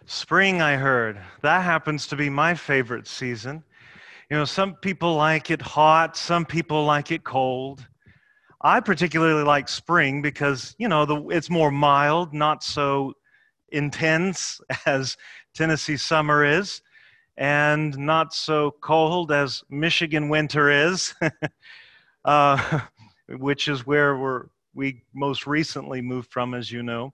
Spring, I heard. That happens to be my favorite season. Some people like it hot, some people like it cold. I particularly like spring because, it's more mild, not so intense as Tennessee summer is, and not so cold as Michigan winter is, uh, which is where we most recently moved from, as you know.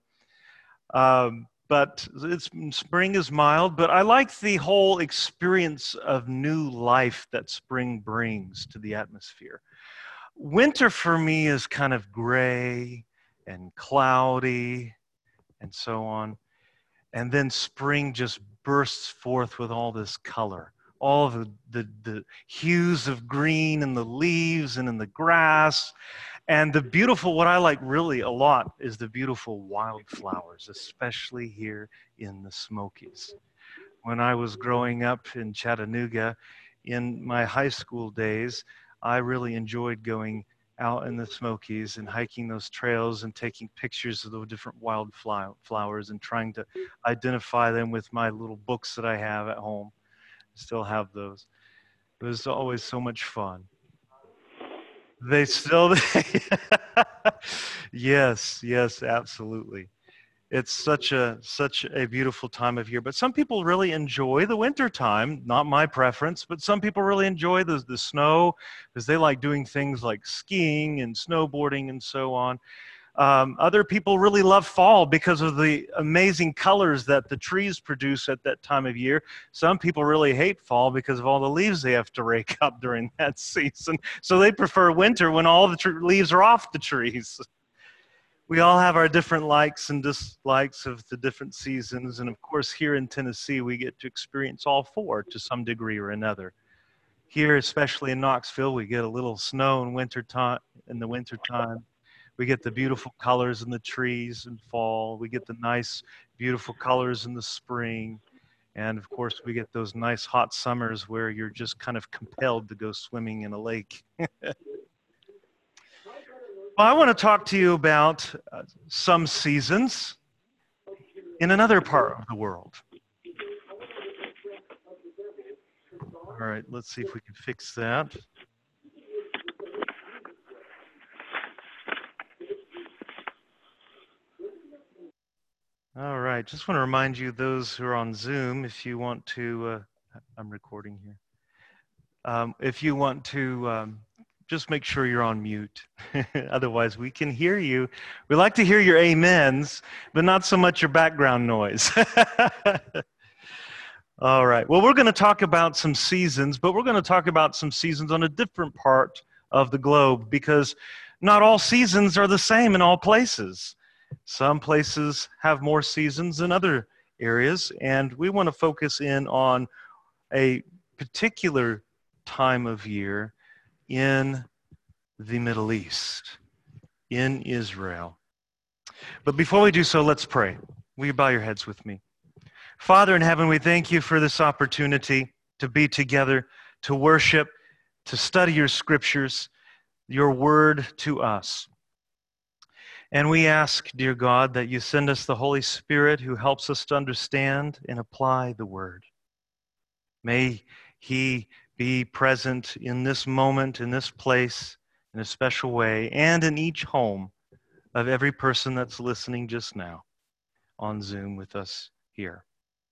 But spring is mild, but I like the whole experience of new life that spring brings to the atmosphere. Winter for me is kind of gray and cloudy and so on. And then spring just bursts forth with all this color, all of the hues of green in the leaves and in the grass. And the beautiful, what I like really a lot, is the beautiful wildflowers, especially here in the Smokies. When I was growing up in Chattanooga, in my high school days, I really enjoyed going out in the Smokies and hiking those trails and taking pictures of the different wildflowers and trying to identify them with my little books that I have at home. Still have those. It was always so much fun. They still, yes, absolutely. It's such a beautiful time of year. But some people really enjoy the winter time. Not my preference, but some people really enjoy the snow because they like doing things like skiing and snowboarding and so on. Other people really love fall because of the amazing colors that the trees produce at that time of year. Some people really hate fall because of all the leaves they have to rake up during that season. So they prefer winter when all the leaves are off the trees. We all have our different likes and dislikes of the different seasons. And of course, here in Tennessee, we get to experience all four to some degree or another. Here, especially in Knoxville, we get a little snow in the wintertime. We get the beautiful colors in the trees in fall. We get the nice, beautiful colors in the spring. And of course, we get those nice hot summers where you're just kind of compelled to go swimming in a lake. Well, I want to talk to you about some seasons in another part of the world. All right, let's see if we can fix that. All right, just want to remind you, those who are on Zoom, if you want to, I'm recording here. If you want to, just make sure you're on mute. Otherwise, we can hear you. We like to hear your amens, but not so much your background noise. All right, well, we're going to talk about some seasons, but we're going to talk about some seasons on a different part of the globe because not all seasons are the same in all places. Some places have more seasons than other areas, and we want to focus in on a particular time of year in the Middle East, in Israel. But before we do so, let's pray. Will you bow your heads with me? Father in heaven, we thank you for this opportunity to be together, to worship, to study your scriptures, your word to us. And we ask, dear God, that you send us the Holy Spirit who helps us to understand and apply the word. May he be present in this moment, in this place, in a special way, and in each home of every person that's listening just now on Zoom with us here.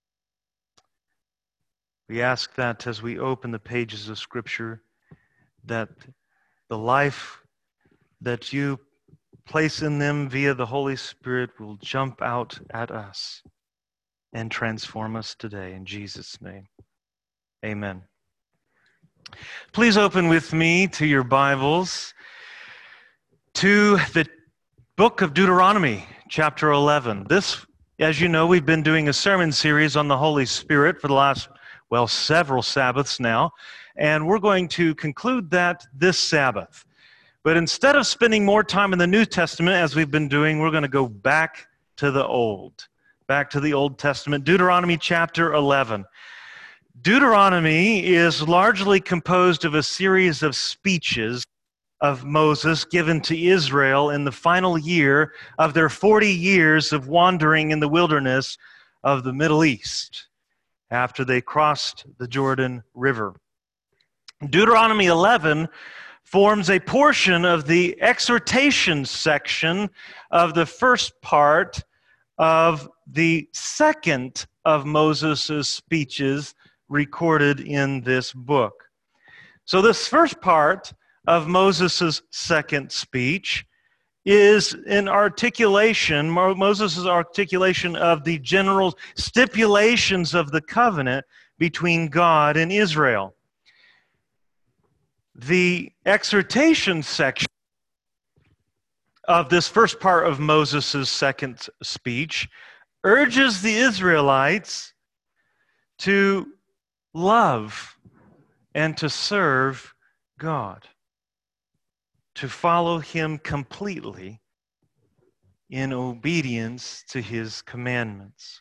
We ask that as we open the pages of Scripture, that the life that you place in them via the Holy Spirit will jump out at us and transform us today. In Jesus' name, amen. Please open with me to your Bibles to the book of Deuteronomy, chapter 11. This, as you know, we've been doing a sermon series on the Holy Spirit for the last, several Sabbaths now, and we're going to conclude that this Sabbath. But instead of spending more time in the New Testament, as we've been doing, we're going to go back to the Old Testament, Deuteronomy chapter 11. Deuteronomy is largely composed of a series of speeches of Moses given to Israel in the final year of their 40 years of wandering in the wilderness of the Middle East after they crossed the Jordan River. Deuteronomy 11 forms a portion of the exhortation section of the first part of the second of Moses' speeches recorded in this book. So this first part of Moses' second speech is an articulation, Moses' articulation of the general stipulations of the covenant between God and Israel. The exhortation section of this first part of Moses' second speech urges the Israelites to love and to serve God, to follow Him completely in obedience to His commandments.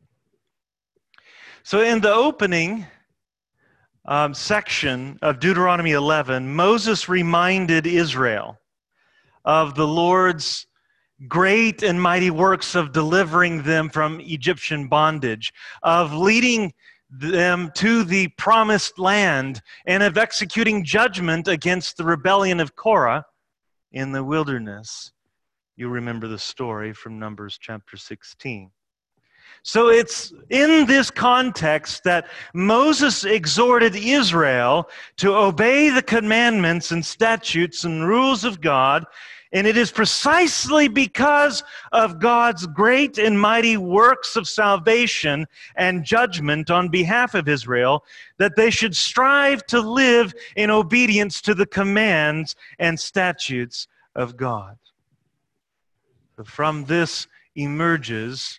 So in the opening section of Deuteronomy 11, Moses reminded Israel of the Lord's great and mighty works of delivering them from Egyptian bondage, of leading them to the promised land, and of executing judgment against the rebellion of Korah in the wilderness. You remember the story from Numbers chapter 16. So it's in this context that Moses exhorted Israel to obey the commandments and statutes and rules of God, and it is precisely because of God's great and mighty works of salvation and judgment on behalf of Israel that they should strive to live in obedience to the commands and statutes of God. From this emerges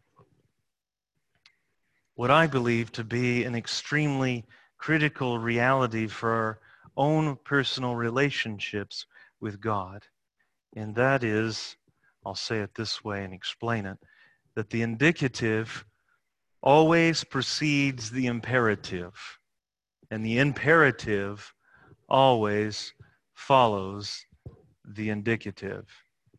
what I believe to be an extremely critical reality for our own personal relationships with God. And that is, I'll say it this way and explain it, that the indicative always precedes the imperative, and the imperative always follows the indicative.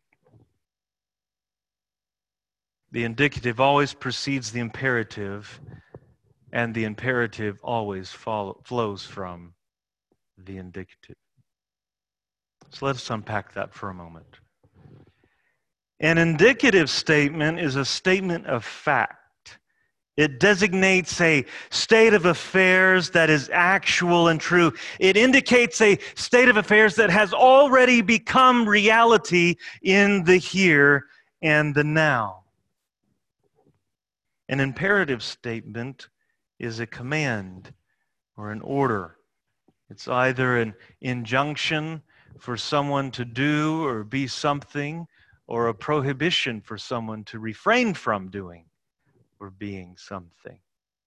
The indicative always precedes the imperative, and the imperative always flows from the indicative. So let's unpack that for a moment. An indicative statement is a statement of fact. It designates a state of affairs that is actual and true. It indicates a state of affairs that has already become reality in the here and the now. An imperative statement is a command or an order. It's either an injunction for someone to do or be something, or a prohibition for someone to refrain from doing or being something.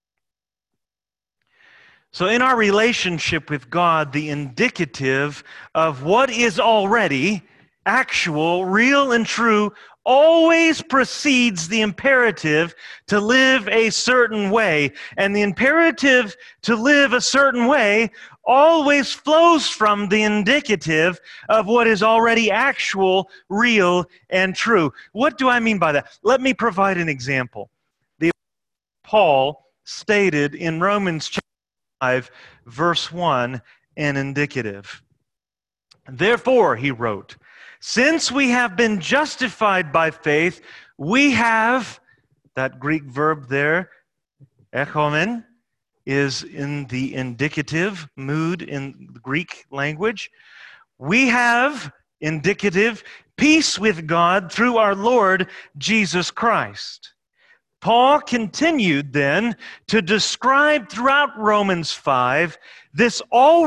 So in our relationship with God, the indicative of what is already actual, real, and true always precedes the imperative to live a certain way. And the imperative to live a certain way always flows from the indicative of what is already actual, real, and true. What do I mean by that? Let me provide an example. Paul stated in Romans chapter 5, verse 1, an indicative. Therefore, he wrote, since we have been justified by faith, we have, that Greek verb there, echomen, is in the indicative mood in the Greek language. We have, indicative, peace with God through our Lord Jesus Christ. Paul continued then to describe throughout Romans 5 this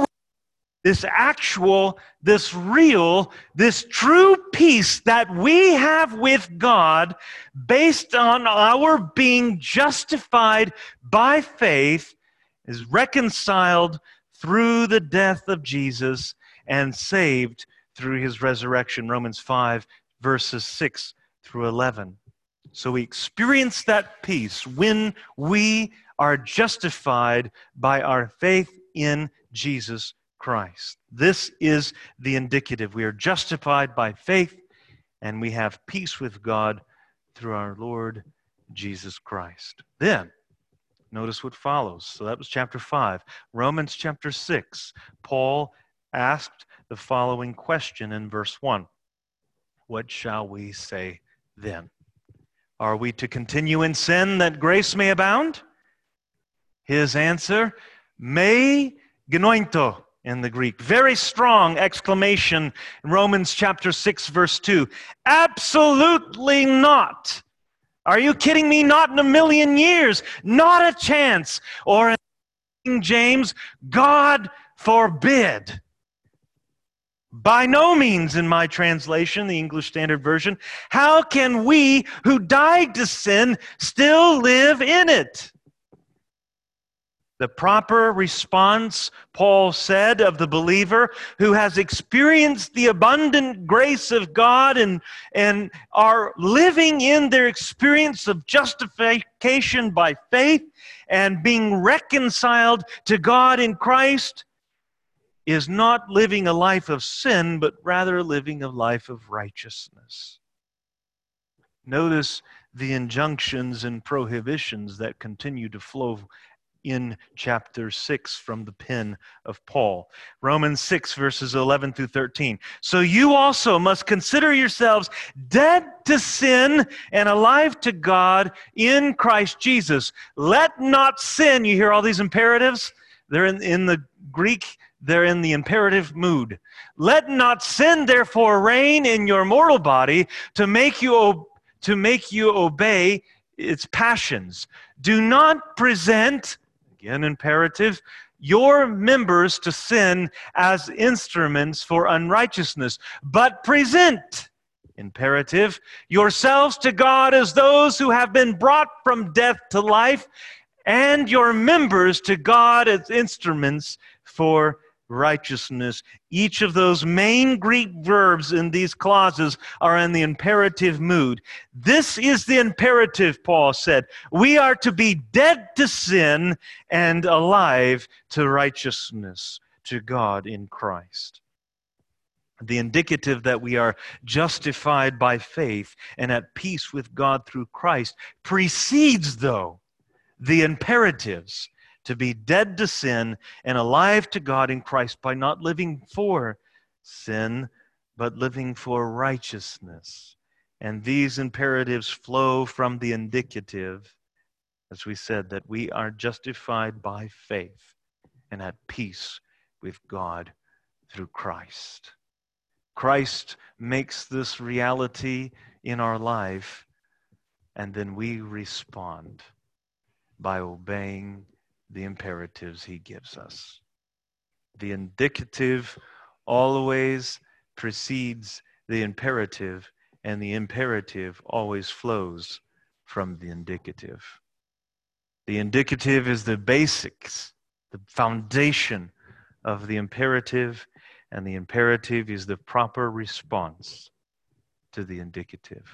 actual, this real, this true peace that we have with God based on our being justified by faith, is reconciled through the death of Jesus and saved through His resurrection. Romans 5, verses 6 through 11. So we experience that peace when we are justified by our faith in Jesus Christ. This is the indicative. We are justified by faith, and we have peace with God through our Lord Jesus Christ. Then, notice what follows. So that was chapter 5. Romans chapter 6. Paul asked the following question in verse 1. What shall we say then? Are we to continue in sin that grace may abound? His answer, me genoito in the Greek. Very strong exclamation in Romans chapter 6, verse 2. Absolutely not. Are you kidding me? Not in a million years. Not a chance. Or in King James, God forbid. By no means, in my translation, the English Standard Version, how can we who died to sin still live in it? The proper response, Paul said, of the believer who has experienced the abundant grace of God and are living in their experience of justification by faith and being reconciled to God in Christ, is not living a life of sin, but rather living a life of righteousness. Notice the injunctions and prohibitions that continue to flow in chapter 6 from the pen of Paul. Romans 6, verses 11 through 13. So you also must consider yourselves dead to sin and alive to God in Christ Jesus. Let not sin, you hear all these imperatives? They're in the Greek, they're in the imperative mood. Let not sin, therefore, reign in your mortal body to make you obey its passions. Do not present, again imperative, your members to sin as instruments for unrighteousness, but present, imperative, yourselves to God as those who have been brought from death to life, and your members to God as instruments for righteousness. Each of those main Greek verbs in these clauses are in the imperative mood. This is the imperative, Paul said. We are to be dead to sin and alive to righteousness, to God in Christ. The indicative that we are justified by faith and at peace with God through Christ precedes, though, the imperatives to be dead to sin and alive to God in Christ by not living for sin, but living for righteousness. And these imperatives flow from the indicative, as we said, that we are justified by faith and at peace with God through Christ. Christ makes this reality in our life, and then we respond by obeying the imperatives he gives us. The indicative always precedes the imperative, and the imperative always flows from the indicative. The indicative is the basics, the foundation of the imperative, and the imperative is the proper response to the indicative.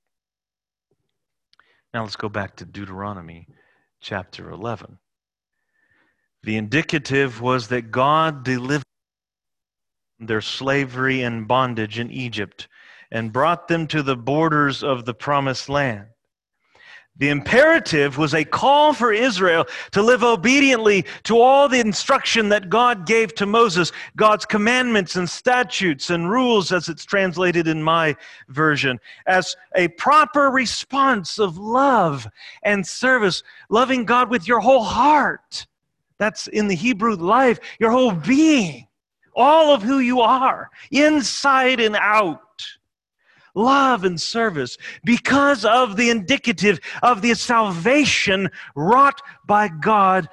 Now let's go back to Deuteronomy chapter 11. The indicative was that God delivered their slavery and bondage in Egypt and brought them to the borders of the promised land. The imperative was a call for Israel to live obediently to all the instruction that God gave to Moses, God's commandments and statutes and rules, as it's translated in my version, as a proper response of love and service, loving God with your whole heart. That's in the Hebrew life, your whole being, all of who you are, inside and out. Love and service because of the indicative of the salvation wrought by God.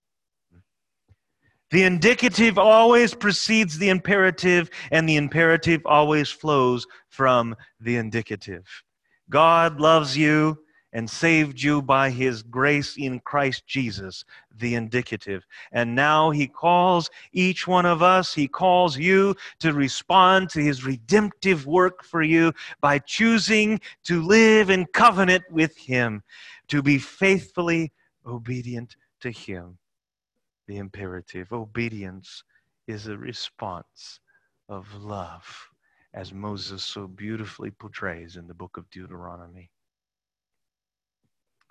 The indicative always precedes the imperative, and the imperative always flows from the indicative. God loves you and saved you by his grace in Christ Jesus, the indicative. And now he calls each one of us, he calls you to respond to his redemptive work for you by choosing to live in covenant with him, to be faithfully obedient to him. The imperative, obedience, is a response of love, as Moses so beautifully portrays in the book of Deuteronomy.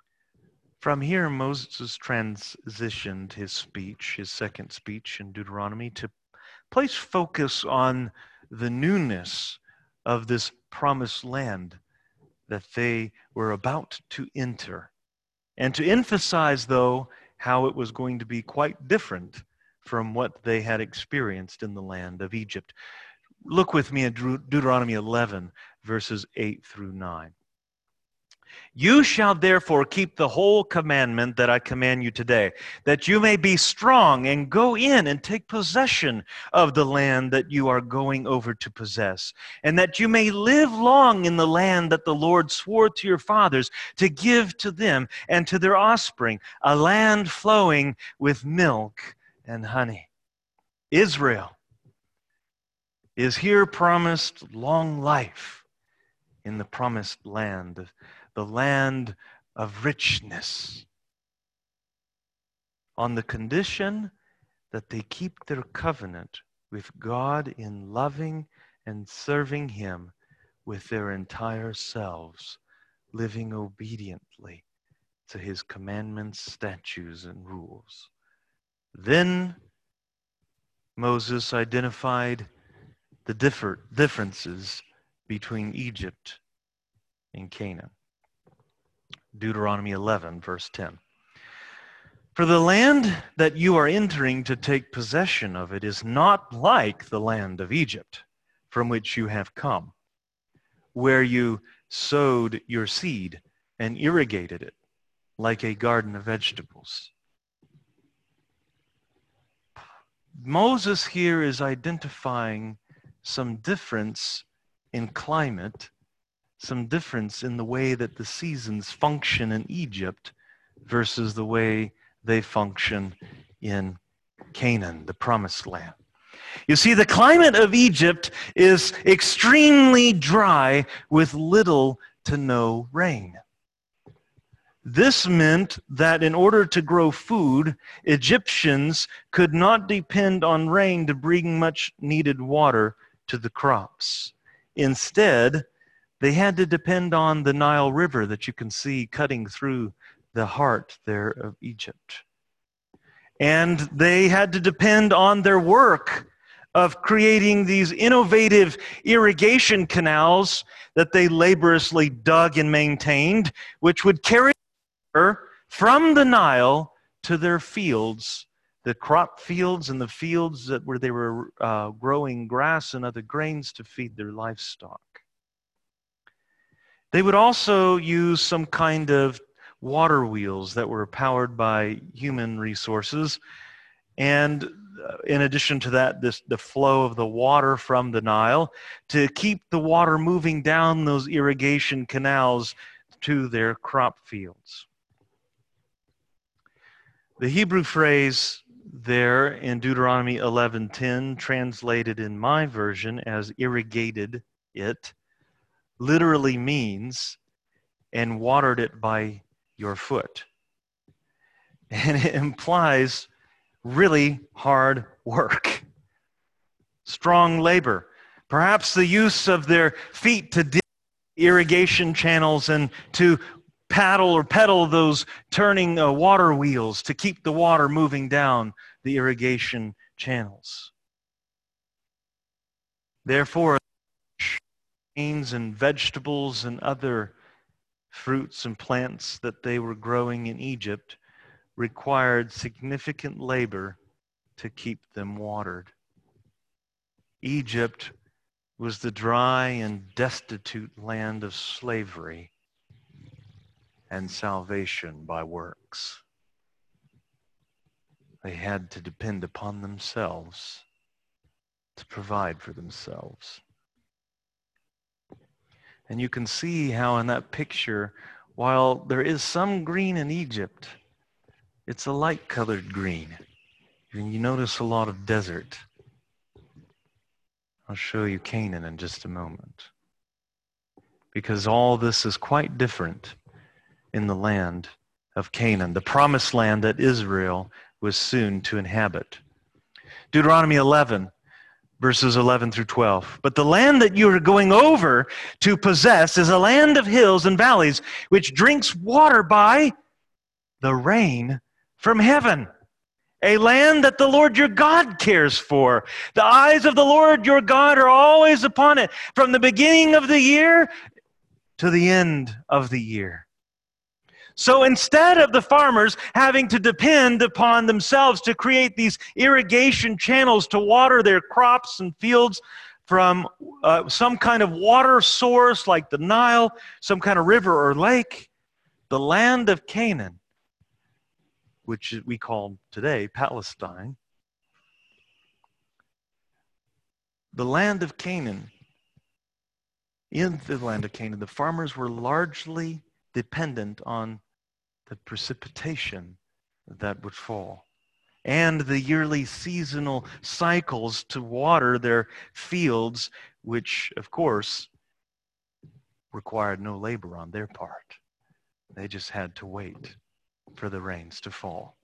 From here, Moses transitioned his speech, his second speech in Deuteronomy, to place focus on the newness of this promised land that they were about to enter, and to emphasize, though, how it was going to be quite different from what they had experienced in the land of Egypt. Look with me at Deuteronomy 11, verses 8 through 9. You shall therefore keep the whole commandment that I command you today, that you may be strong and go in and take possession of the land that you are going over to possess, and that you may live long in the land that the Lord swore to your fathers to give to them and to their offspring, a land flowing with milk and honey. Israel is here promised long life in the promised land, the land of richness, on the condition that they keep their covenant with God in loving and serving Him with their entire selves, living obediently to His commandments, statutes, and rules. Then Moses identified the differences between Egypt and Canaan. Deuteronomy 11, verse 10. For the land that you are entering to take possession of it is not like the land of Egypt, from which you have come, where you sowed your seed and irrigated it like a garden of vegetables. Moses here is identifying some difference in climate, some difference in the way that the seasons function in Egypt versus the way they function in Canaan, the promised land. You see, the climate of Egypt is extremely dry with little to no rain. This meant that in order to grow food, Egyptians could not depend on rain to bring much needed water to the crops. Instead, they had to depend on the Nile River that you can see cutting through the heart there of Egypt. And they had to depend on their work of creating these innovative irrigation canals that they laboriously dug and maintained, which would carry water from the Nile to their fields, the crop fields and the fields where they were growing grass and other grains to feed their livestock. They would also use some kind of water wheels that were powered by human resources. And in addition to that, the flow of the water from the Nile to keep the water moving down those irrigation canals to their crop fields. The Hebrew phrase there in Deuteronomy 11:10, translated in my version as irrigated it, literally means and watered it by your foot. And it implies really hard work, strong labor, perhaps the use of their feet to dig irrigation channels and to paddle or pedal those turning water wheels to keep the water moving down the irrigation channels. Therefore, grains and vegetables and other fruits and plants that they were growing in Egypt required significant labor to keep them watered. Egypt was the dry and destitute land of slavery and salvation by works. They had to depend upon themselves to provide for themselves. And you can see how in that picture, while there is some green in Egypt, it's a light-colored green. And you notice a lot of desert. I'll show you Canaan in just a moment. Because all this is quite different in the land of Canaan, the promised land that Israel was soon to inhabit. Deuteronomy 11, verses 11 through 12. But the land that you are going over to possess is a land of hills and valleys, which drinks water by the rain from heaven. A land that the Lord your God cares for. The eyes of the Lord your God are always upon it, from the beginning of the year to the end of the year. So instead of the farmers having to depend upon themselves to create these irrigation channels to water their crops and fields from some kind of water source like the Nile, some kind of river or lake, the land of Canaan, which we call today Palestine, the land of Canaan, in the land of Canaan, the farmers were largely dependent on the precipitation that would fall and the yearly seasonal cycles to water their fields, which, of course, required no labor on their part. They just had to wait for the rains to fall.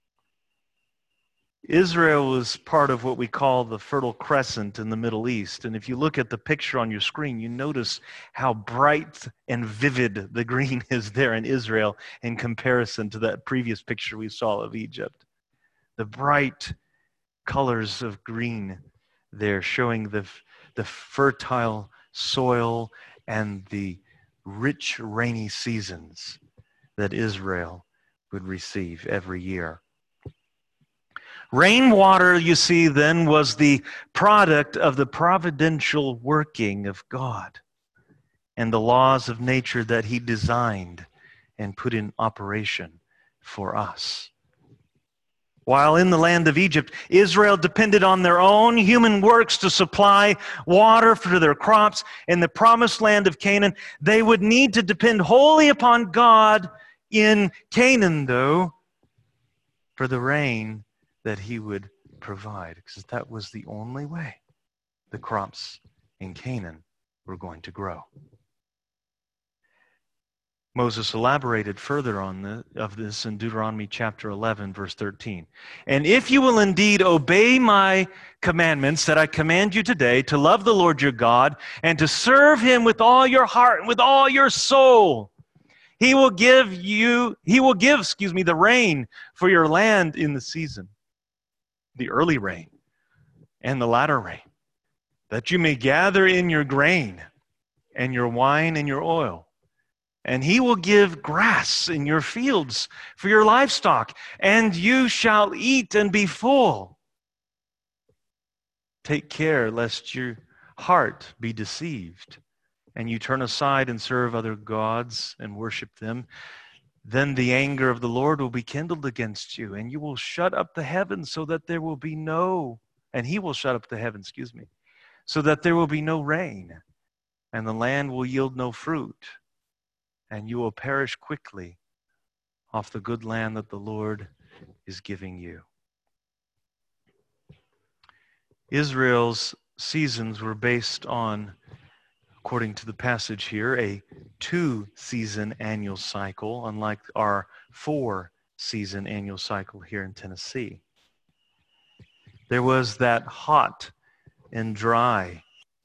Israel was part of what we call the Fertile Crescent in the Middle East. And if you look at the picture on your screen, you notice how bright and vivid the green is there in Israel in comparison to that previous picture we saw of Egypt. The bright colors of green there showing the fertile soil and the rich rainy seasons that Israel would receive every year. Rainwater, you see, then was the product of the providential working of God and the laws of nature that he designed and put in operation for us. While in the land of Egypt, Israel depended on their own human works to supply water for their crops. In the promised land of Canaan, they would need to depend wholly upon God in Canaan, though, for the rain that he would provide, because that was the only way the crops in Canaan were going to grow. Moses elaborated further on this in Deuteronomy chapter 11, verse 13. And if you will indeed obey my commandments that I command you today, to love the Lord your God and to serve him with all your heart and with all your soul, he will give the rain for your land in the season, the early rain and the latter rain, that you may gather in your grain and your wine and your oil. And he will give grass in your fields for your livestock, and you shall eat and be full. Take care lest your heart be deceived, and you turn aside and serve other gods and worship them. Then the anger of the Lord will be kindled against you, and you will shut up the heavens so that there will be no, and he will shut up the heavens, so that there will be no rain, and the land will yield no fruit, and you will perish quickly off the good land that the Lord is giving you. Israel's seasons were based on, according to the passage here, a 2-season annual cycle, unlike our 4-season annual cycle here in Tennessee. There was that hot and dry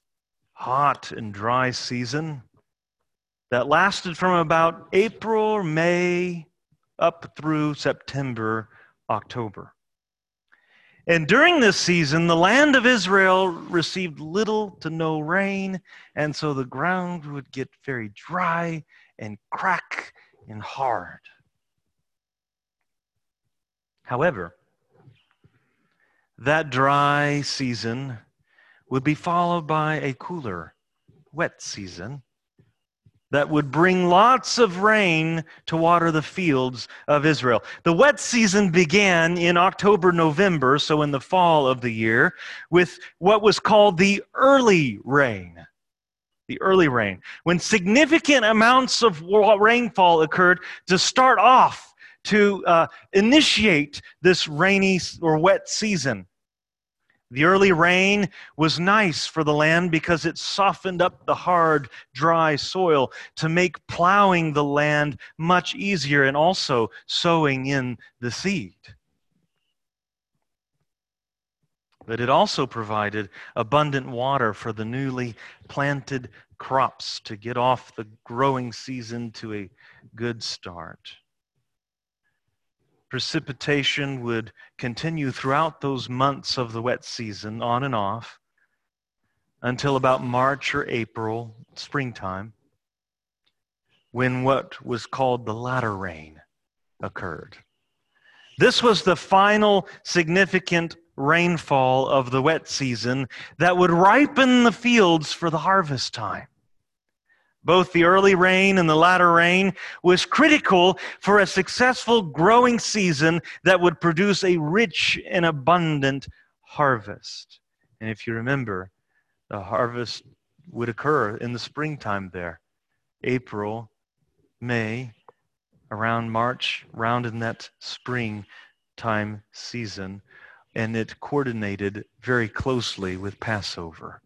season that lasted from about April or May up through September, October. And during this season, the land of Israel received little to no rain, and so the ground would get very dry and crack and hard. However, that dry season would be followed by a cooler, wet season that would bring lots of rain to water the fields of Israel. The wet season began in October, November, so in the fall of the year, with what was called the early rain. The early rain, when significant amounts of rainfall occurred to start off, to initiate this rainy or wet season. The early rain was nice for the land because it softened up the hard, dry soil to make plowing the land much easier and also sowing in the seed. But it also provided abundant water for the newly planted crops to get off the growing season to a good start. Precipitation would continue throughout those months of the wet season, on and off, until about March or April, springtime, when what was called the latter rain occurred. This was the final significant rainfall of the wet season that would ripen the fields for the harvest time. Both the early rain and the latter rain was critical for a successful growing season that would produce a rich and abundant harvest. And if you remember, the harvest would occur in the springtime there. April, May, around March, around in that springtime season, and it coordinated very closely with Passover.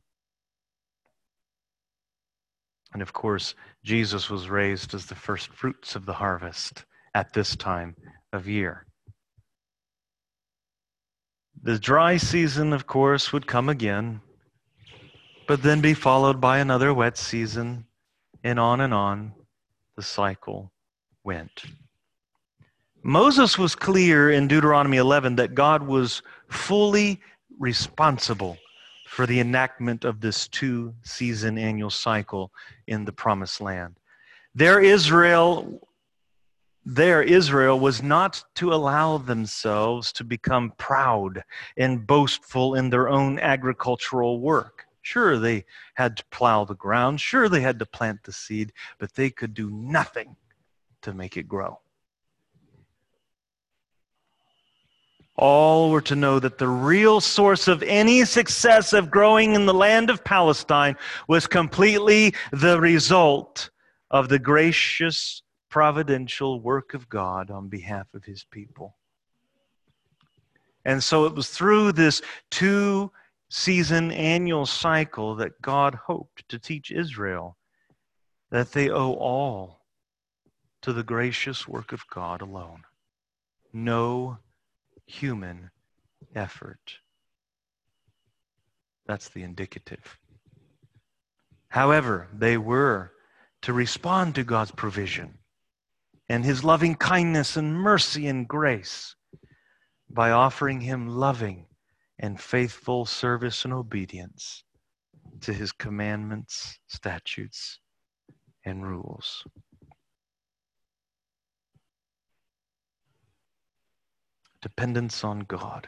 And of course, Jesus was raised as the first fruits of the harvest at this time of year. The dry season, of course, would come again, but then be followed by another wet season, and on the cycle went. Moses was clear in Deuteronomy 11 that God was fully responsible for the enactment of this 2-season annual cycle in the Promised Land. There Israel was not to allow themselves to become proud and boastful in their own agricultural work. Sure, they had to plow the ground. Sure, they had to plant the seed, but they could do nothing to make it grow. All were to know that the real source of any success of growing in the land of Palestine was completely the result of the gracious, providential work of God on behalf of his people. And so it was through this 2-season annual cycle that God hoped to teach Israel that they owe all to the gracious work of God alone. No human effort. That's the indicative. However, they were to respond to God's provision and his loving kindness and mercy and grace by offering him loving and faithful service and obedience to his commandments, statutes, and rules. Dependence on God.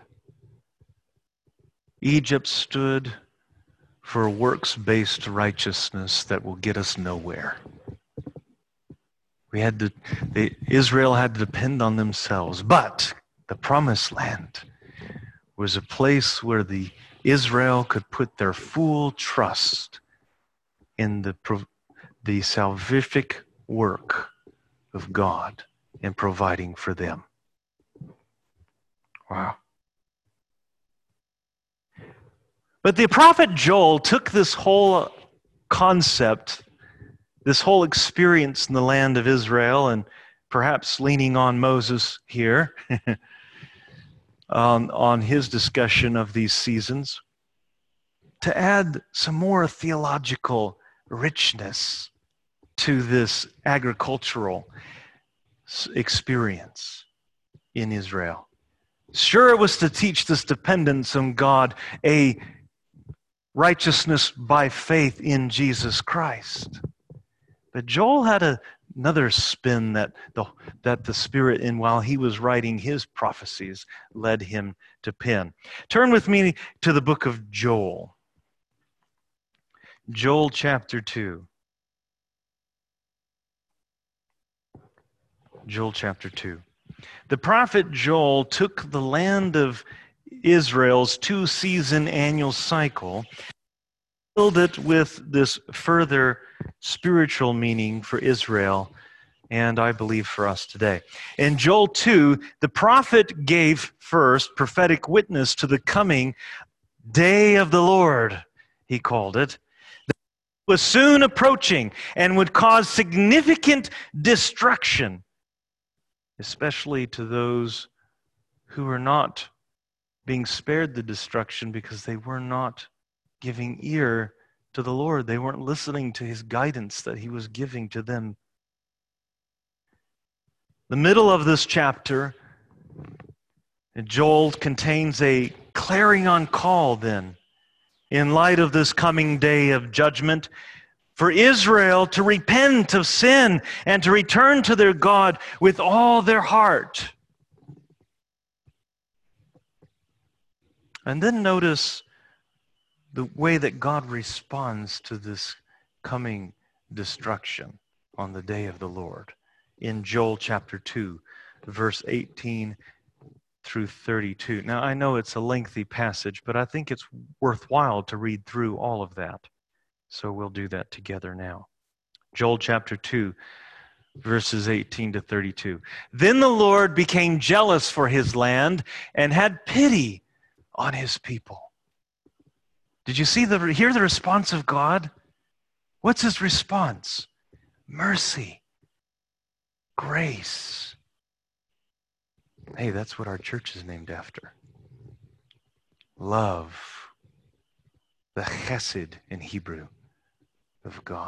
Egypt stood for works-based righteousness that will get us nowhere. Israel had to depend on themselves, but the Promised Land was a place where Israel could put their full trust in the salvific work of God in providing for them. Wow. But the prophet Joel took this whole concept, this whole experience in the land of Israel, and perhaps leaning on Moses here, on his discussion of these seasons, to add some more theological richness to this agricultural experience in Israel. Sure, it was to teach this dependence on God, a righteousness by faith in Jesus Christ. But Joel had another spin that the Spirit, in while he was writing his prophecies, led him to pen. Turn with me to the book of Joel. Joel chapter 2. Joel chapter 2. The prophet Joel took the land of Israel's 2-season annual cycle, filled it with this further spiritual meaning for Israel, and I believe for us today. In Joel 2, the prophet gave first prophetic witness to the coming day of the Lord, he called it, that was soon approaching and would cause significant destruction, especially to those who were not being spared the destruction because they were not giving ear to the Lord. They weren't listening to his guidance that he was giving to them. The middle of this chapter And Joel contains a clarion call then, in light of this coming day of judgment, for Israel to repent of sin and to return to their God with all their heart. And then notice the way that God responds to this coming destruction on the day of the Lord. In Joel chapter 2, verse 18 through 32. Now, I know it's a lengthy passage, but I think it's worthwhile to read through all of that. So we'll do that together now. Joel chapter 2, verses 18 to 32. Then the Lord became jealous for his land and had pity on his people. Did you hear the response of God? What's his response? Mercy, grace. Hey, that's what our church is named after. Love, the chesed in Hebrew of God.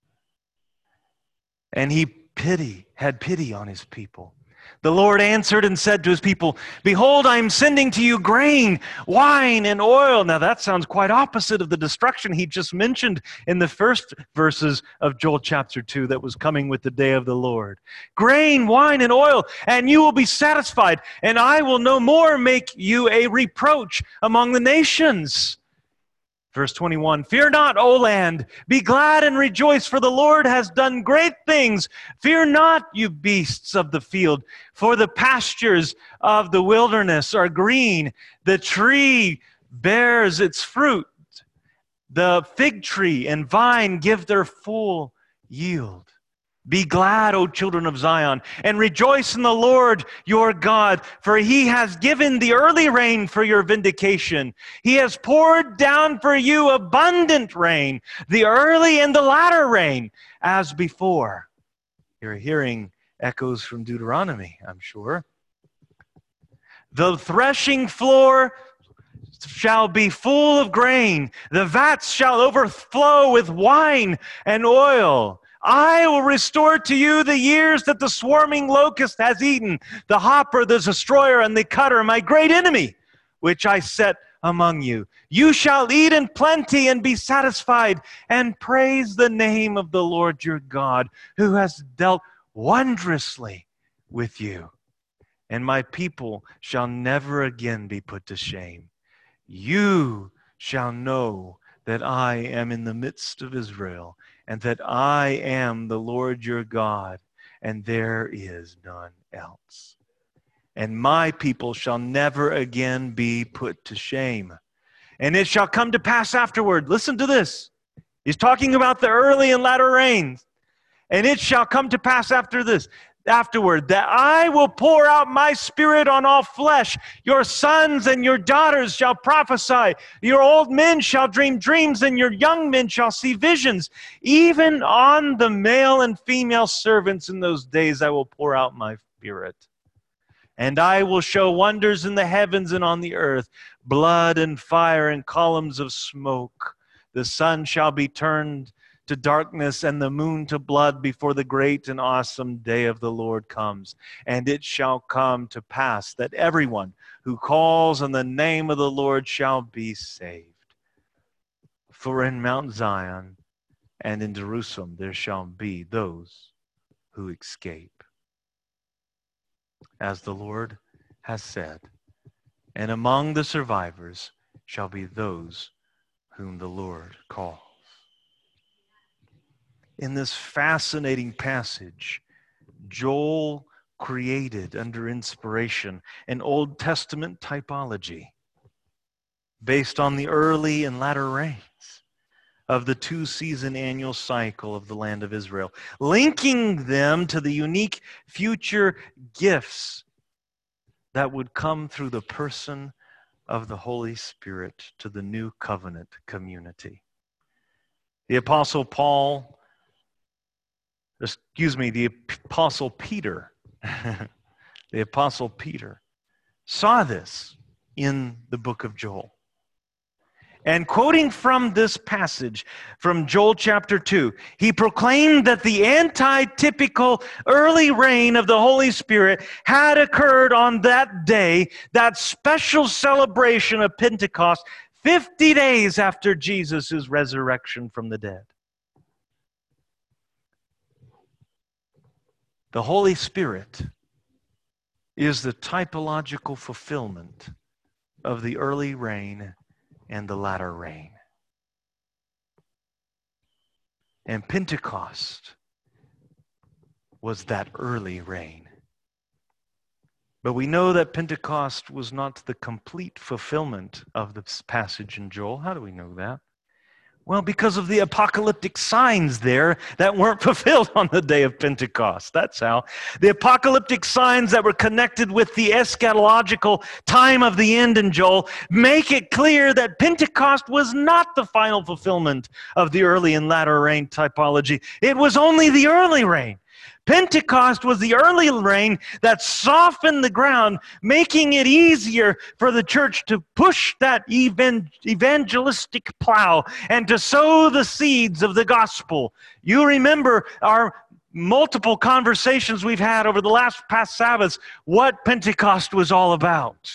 And he had pity on his people. The Lord answered and said to his people, behold, I am sending to you grain, wine, and oil. Now that sounds quite opposite of the destruction he just mentioned in the first verses of Joel chapter 2 that was coming with the day of the Lord. Grain, wine, and oil, and you will be satisfied, and I will no more make you a reproach among the nations. Verse 21, fear not, O land, be glad and rejoice, for the Lord has done great things. Fear not, you beasts of the field, for the pastures of the wilderness are green. The tree bears its fruit. The fig tree and vine give their full yield. Be glad, O children of Zion, and rejoice in the Lord your God, for he has given the early rain for your vindication. He has poured down for you abundant rain, the early and the latter rain, as before. You're hearing echoes from Deuteronomy, I'm sure. The threshing floor shall be full of grain. The vats shall overflow with wine and oil. I will restore to you the years that the swarming locust has eaten, the hopper, the destroyer, and the cutter, my great enemy, which I set among you. You shall eat in plenty and be satisfied, and praise the name of the Lord your God, who has dealt wondrously with you. And my people shall never again be put to shame. You shall know that I am in the midst of Israel, and that I am the Lord your God, and there is none else. And my people shall never again be put to shame. And it shall come to pass afterward. Listen to this. He's talking about the early and latter rains. And it shall come to pass afterward, that I will pour out my spirit on all flesh. Your sons and your daughters shall prophesy. Your old men shall dream dreams, and your young men shall see visions. Even on the male and female servants in those days I will pour out my spirit. And I will show wonders in the heavens and on the earth, blood and fire and columns of smoke. The sun shall be turned to darkness and the moon to blood before the great and awesome day of the Lord comes. And it shall come to pass that everyone who calls on the name of the Lord shall be saved. For in Mount Zion and in Jerusalem there shall be those who escape, as the Lord has said, and among the survivors shall be those whom the Lord calls. In this fascinating passage, Joel created under inspiration an Old Testament typology based on the early and latter rains of the 2-season annual cycle of the land of Israel, linking them to the unique future gifts that would come through the person of the Holy Spirit to the new covenant community. The Apostle Peter, the Apostle Peter saw this in the book of Joel. And quoting from this passage from Joel chapter 2, he proclaimed that the anti-typical early reign of the Holy Spirit had occurred on that day, that special celebration of Pentecost, 50 days after Jesus' resurrection from the dead. The Holy Spirit is the typological fulfillment of the early reign and the latter rain. And Pentecost was that early rain. But we know that Pentecost was not the complete fulfillment of this passage in Joel. How do we know that? Well, because of the apocalyptic signs there that weren't fulfilled on the day of Pentecost. That's how. The apocalyptic signs that were connected with the eschatological time of the end in Joel make it clear that Pentecost was not the final fulfillment of the early and latter rain typology. It was only the early rain. Pentecost was the early rain that softened the ground, making it easier for the church to push that evangelistic plow and to sow the seeds of the gospel. You remember our multiple conversations we've had over the past Sabbaths, what Pentecost was all about.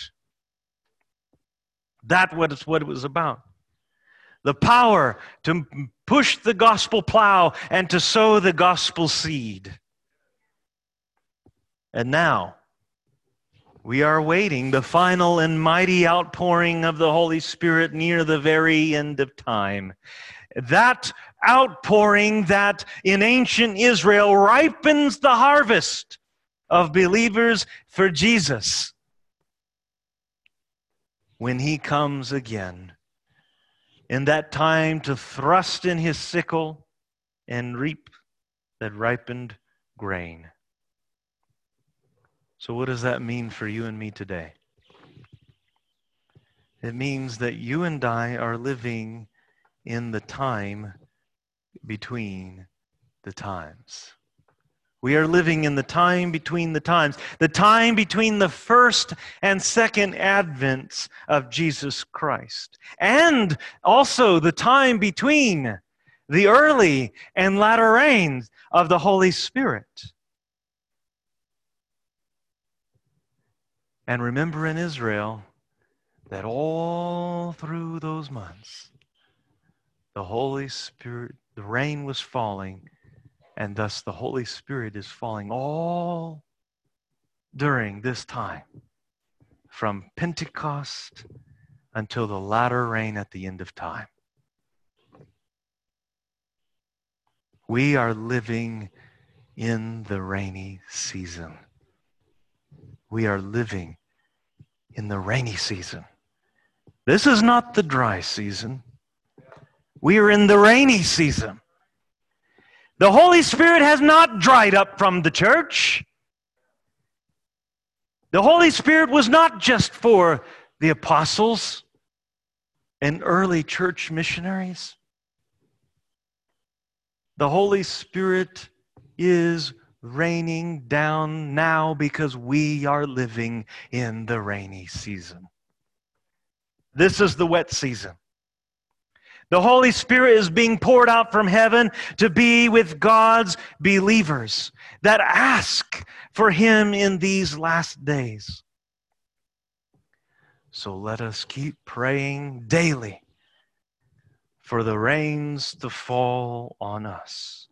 That was what it was about. The power to push the gospel plow and to sow the gospel seed. And now, we are awaiting the final and mighty outpouring of the Holy Spirit near the very end of time. That outpouring that in ancient Israel ripens the harvest of believers for Jesus when He comes again. In that time to thrust in His sickle and reap that ripened grain. So what does that mean for you and me today? It means that you and I are living in the time between the times. We are living in the time between the times, the time between the first and second advents of Jesus Christ, and also the time between the early and latter rains of the Holy Spirit. And remember in Israel that all through those months, the Holy Spirit, the rain was falling, and thus the Holy Spirit is falling all during this time, from Pentecost until the latter rain at the end of time. We are living in the rainy season. We are living in the rainy season. This is not the dry season. We are in the rainy season. The Holy Spirit has not dried up from the church. The Holy Spirit was not just for the apostles and early church missionaries. The Holy Spirit is raining down now because we are living in the rainy season. This is the wet season. The Holy Spirit is being poured out from heaven to be with God's believers that ask for Him in these last days. So let us keep praying daily for the rains to fall on us.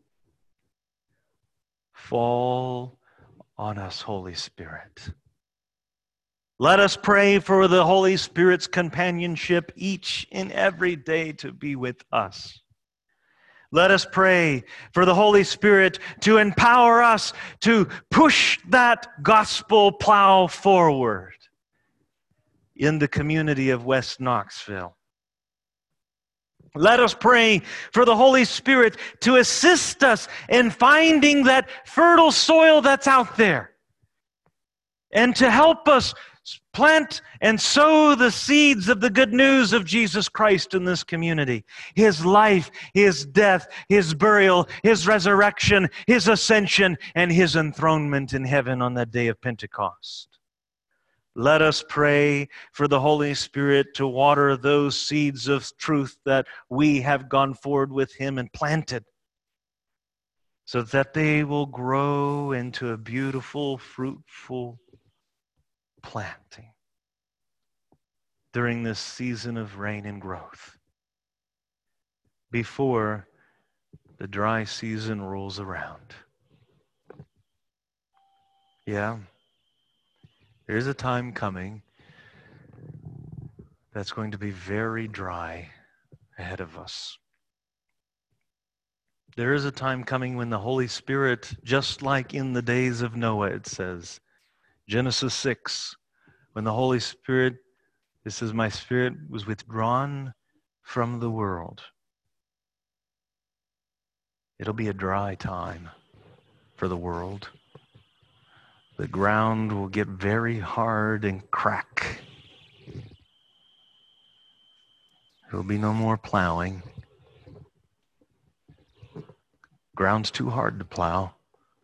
Fall on us, Holy Spirit. Let us pray for the Holy Spirit's companionship each and every day to be with us. Let us pray for the Holy Spirit to empower us to push that gospel plow forward in the community of West Knoxville. Let us pray for the Holy Spirit to assist us in finding that fertile soil that's out there and to help us plant and sow the seeds of the good news of Jesus Christ in this community. His life, His death, His burial, His resurrection, His ascension, and His enthronement in heaven on that day of Pentecost. Let us pray for the Holy Spirit to water those seeds of truth that we have gone forward with Him and planted, so that they will grow into a beautiful, fruitful planting during this season of rain and growth, before the dry season rolls around. Yeah, there's a time coming that's going to be very dry ahead of us. There is a time coming when the Holy Spirit, just like in the days of Noah, it says, Genesis 6, when the Holy Spirit, it says, my spirit was withdrawn from the world. It'll be a dry time for the world. The ground will get very hard and crack. There'll be no more plowing. Ground's too hard to plow.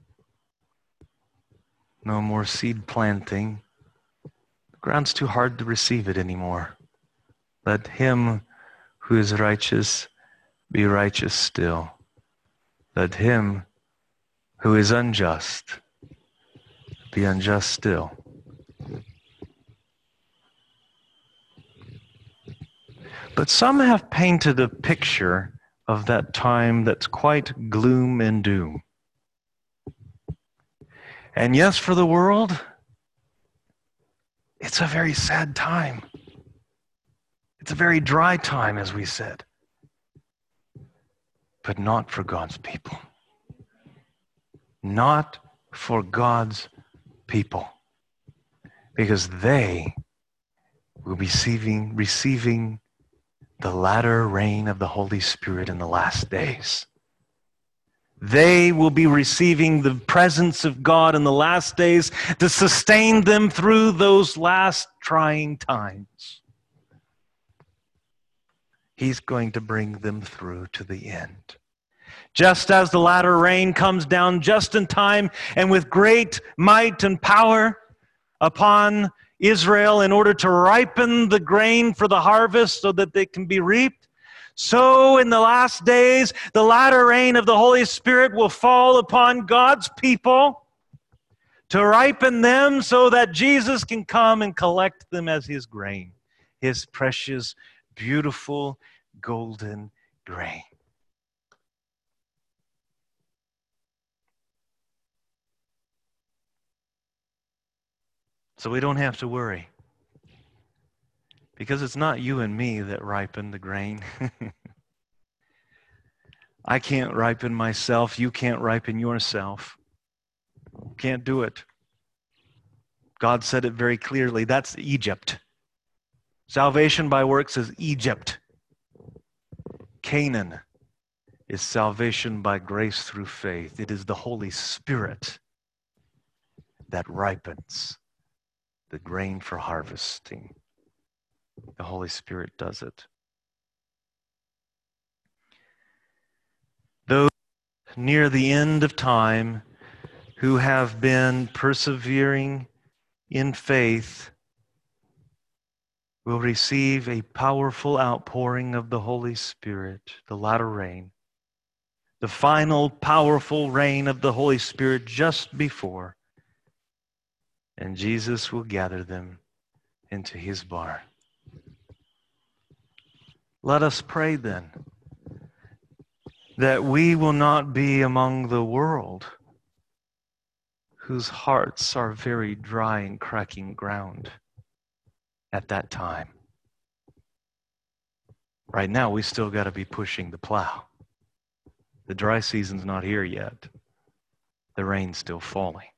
No more seed planting. The ground's too hard to receive it anymore. Let him who is righteous be righteous still. Let him who is unjust be unjust still. But some have painted a picture of that time that's quite gloom and doom. And yes, for the world, it's a very sad time. It's a very dry time, as we said. But not for God's people. Not for God's people. Because they will be receiving the latter rain of the Holy Spirit in the last days. They will be receiving the presence of God in the last days to sustain them through those last trying times. He's going to bring them through to the end. Just as the latter rain comes down just in time and with great might and power upon Israel in order to ripen the grain for the harvest so that they can be reaped, so in the last days, the latter rain of the Holy Spirit will fall upon God's people to ripen them so that Jesus can come and collect them as His grain, His precious, beautiful, golden grain. So we don't have to worry. Because it's not you and me that ripen the grain. I can't ripen myself. You can't ripen yourself. Can't do it. God said it very clearly. That's Egypt. Salvation by works is Egypt. Canaan is salvation by grace through faith. It is the Holy Spirit that ripens the grain for harvesting. The Holy Spirit does it. Those near the end of time who have been persevering in faith will receive a powerful outpouring of the Holy Spirit, the latter rain, the final powerful rain of the Holy Spirit just before, and Jesus will gather them into His barn. Let us pray then that we will not be among the world whose hearts are very dry and cracking ground at that time. Right now, we still got to be pushing the plow. The dry season's not here yet. The rain's still falling.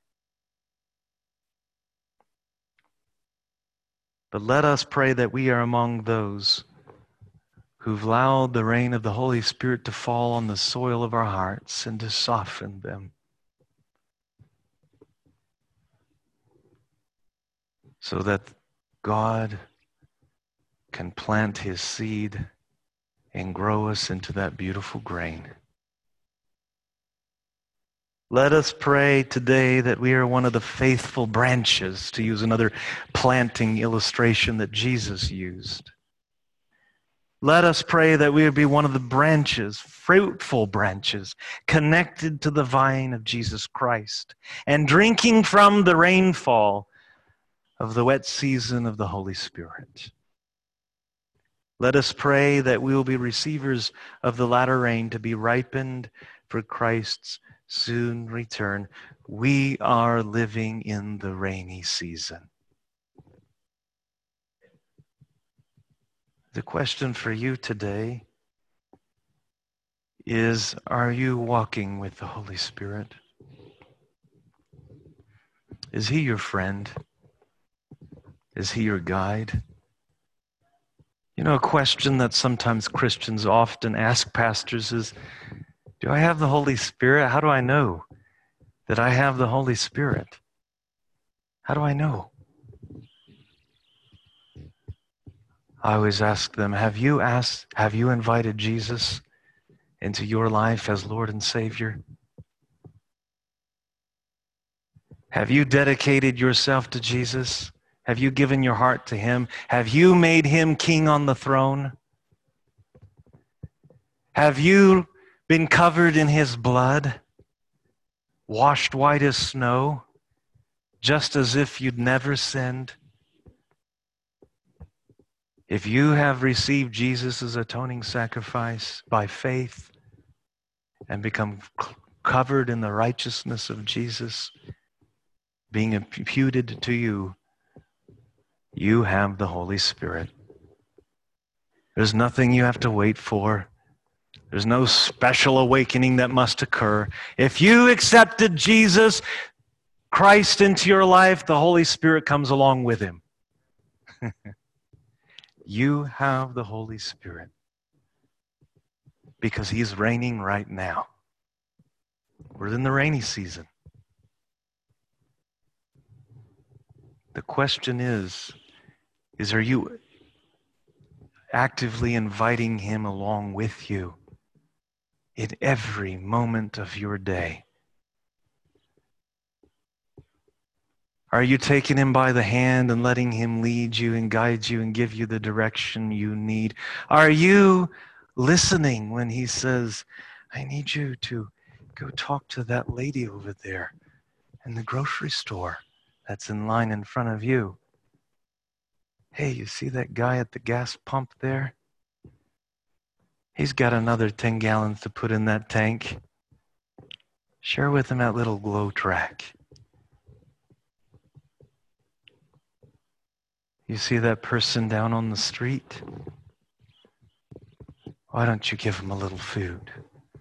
But let us pray that we are among those who've allowed the rain of the Holy Spirit to fall on the soil of our hearts and to soften them, so that God can plant His seed and grow us into that beautiful grain. Let us pray today that we are one of the faithful branches, to use another planting illustration that Jesus used. Let us pray that we would be one of the branches, fruitful branches, connected to the vine of Jesus Christ and drinking from the rainfall of the wet season of the Holy Spirit. Let us pray that we will be receivers of the latter rain to be ripened for Christ's soon return. We are living in the rainy season. The question for you today is, are you walking with the Holy Spirit? Is He your friend? Is He your guide? You know, a question that sometimes Christians often ask pastors is, do I have the Holy Spirit? How do I know that I have the Holy Spirit? How do I know? I always ask them, have you invited Jesus into your life as Lord and Savior? Have you dedicated yourself to Jesus? Have you given your heart to Him? Have you made Him king on the throne? Have you been covered in His blood, washed white as snow, just as if you'd never sinned? If you have received Jesus' atoning sacrifice by faith and become covered in the righteousness of Jesus being imputed to you, you have the Holy Spirit. There's nothing you have to wait for. There's no special awakening that must occur. If you accepted Jesus Christ into your life, the Holy Spirit comes along with Him. You have the Holy Spirit because He's reigning right now. We're in the rainy season. The question is are you actively inviting Him along with you in every moment of your day? Are you taking Him by the hand and letting Him lead you and guide you and give you the direction you need? Are you listening when He says, I need you to go talk to that lady over there in the grocery store that's in line in front of you? Hey, you see that guy at the gas pump there? He's got another 10 gallons to put in that tank. Share with him that little glow track. You see that person down on the street? Why don't you give him a little food?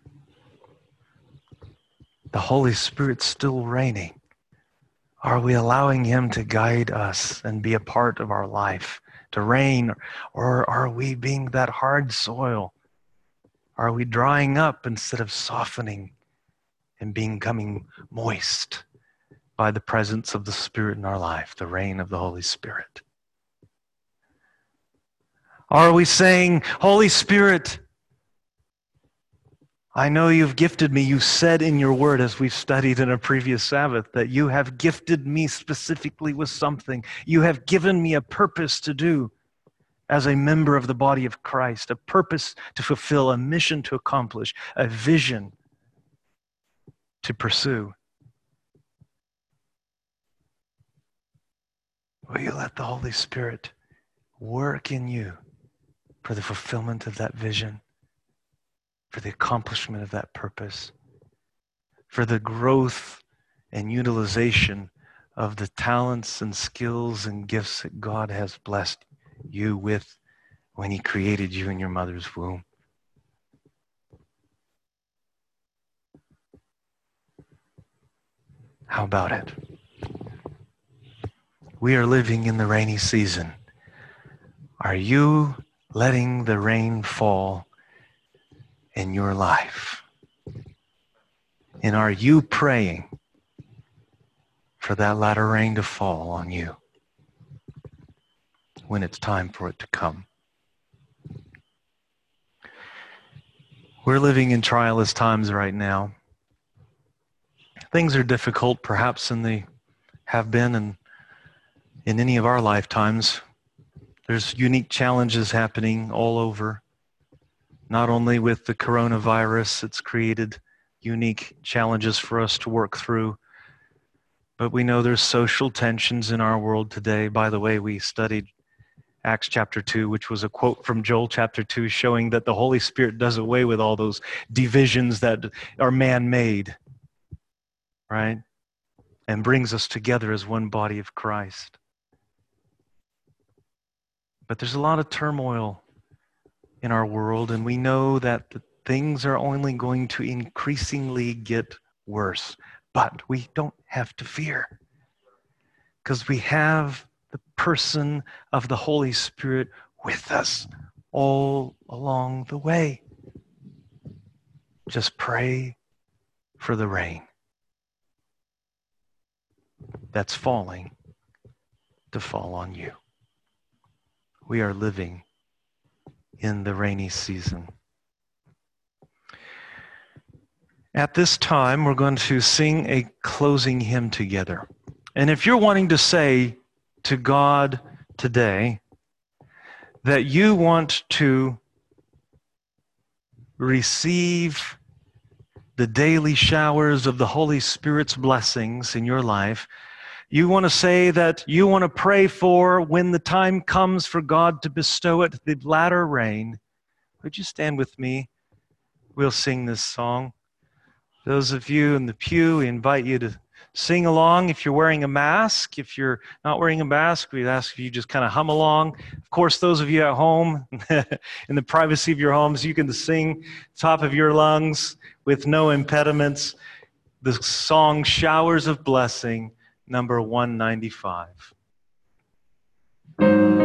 The Holy Spirit's still reigning. Are we allowing Him to guide us and be a part of our life, to reign? Or are we being that hard soil? Are we drying up instead of softening and becoming moist by the presence of the Spirit in our life, the reign of the Holy Spirit? Are we saying, Holy Spirit, I know you've gifted me. You said in your word, as we've studied in a previous Sabbath, that you have gifted me specifically with something. You have given me a purpose to do as a member of the body of Christ, a purpose to fulfill, a mission to accomplish, a vision to pursue. Will you let the Holy Spirit work in you for the fulfillment of that vision, for the accomplishment of that purpose, for the growth and utilization of the talents and skills and gifts that God has blessed you with when He created you in your mother's womb? How about it? We are living in the rainy season. Are you letting the rain fall in your life? And are you praying for that latter rain to fall on you when it's time for it to come? We're living in trialist times right now. Things are difficult, perhaps, than they have been in any of our lifetimes. There's unique challenges happening all over. Not only with the coronavirus, it's created unique challenges for us to work through, but we know there's social tensions in our world today. By the way, we studied Acts chapter 2, which was a quote from Joel chapter 2, showing that the Holy Spirit does away with all those divisions that are man-made, right? And brings us together as one body of Christ. But there's a lot of turmoil in our world, and we know that the things are only going to increasingly get worse. But we don't have to fear, because we have the person of the Holy Spirit with us all along the way. Just pray for the rain that's falling to fall on you. We are living in the rainy season. At this time, we're going to sing a closing hymn together. And if you're wanting to say to God today that you want to receive the daily showers of the Holy Spirit's blessings in your life, you want to say that you want to pray for when the time comes for God to bestow it, the latter rain, would you stand with me? We'll sing this song. Those of you in the pew, we invite you to sing along. If you're wearing a mask, if you're not wearing a mask, we ask you just kind of hum along. Of course, those of you at home, in the privacy of your homes, you can sing top of your lungs with no impediments the song Showers of Blessing, number 195.